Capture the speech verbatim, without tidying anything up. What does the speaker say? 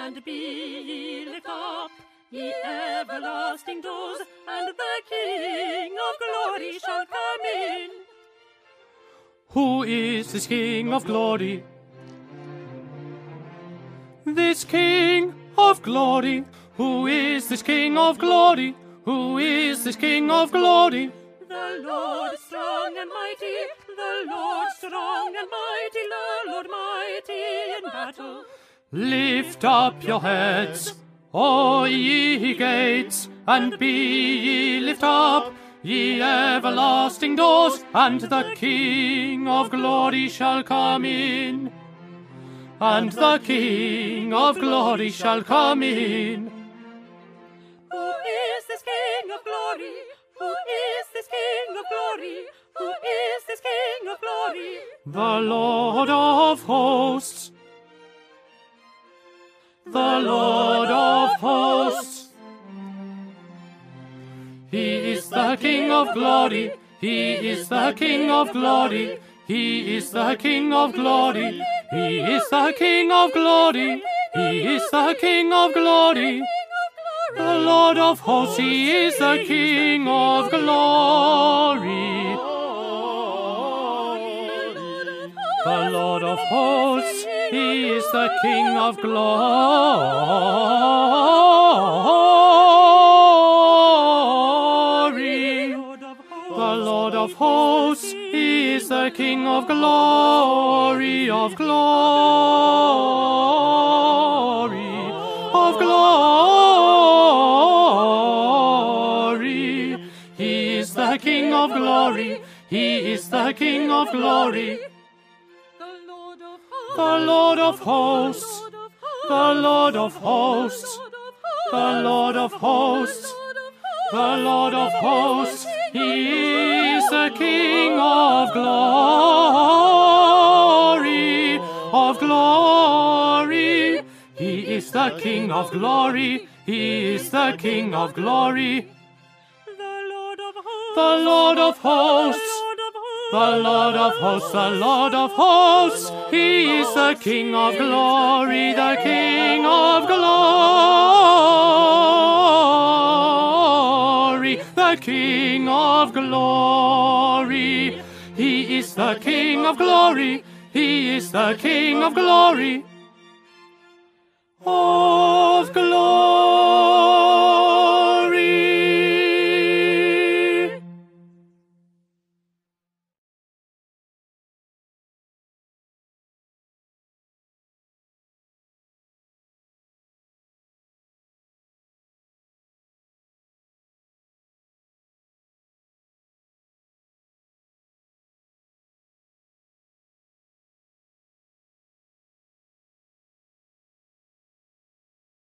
and be ye lift up, ye everlasting doors, and the King of glory shall come in. Who is this King of glory? This King of glory. Who is this King of glory? Who is this King of glory? The Lord strong and mighty, the Lord strong and mighty, the Lord mighty in battle. Lift up your heads, O ye gates, and be ye lift up, ye everlasting doors, and the King of glory shall come in. And the King of glory shall come in. Who is this King of glory? Who is this King of glory? Who is this King of glory? The Lord of hosts. The Lord of hosts. He is the King of glory. He is the King of glory. He is the King of glory. He is the King of glory. He is the King of glory. The Lord of hosts, he is the King of glory. The Lord of hosts, he is the King of glory. The Lord of hosts, he is the King of glory, of glory, of glory. He is the King of glory. He is the King of glory. The Lord of hosts, the Lord of hosts, the Lord of hosts, the Lord of hosts. He is the King of glory, of glory. He is the King of glory. He is the King of glory. The Lord of hosts, The Lord of hosts, the Lord of hosts, the Lord of hosts. He is the King of glory, the King of glory, the King of glory. He is the King of glory. He is the King of glory. Oh.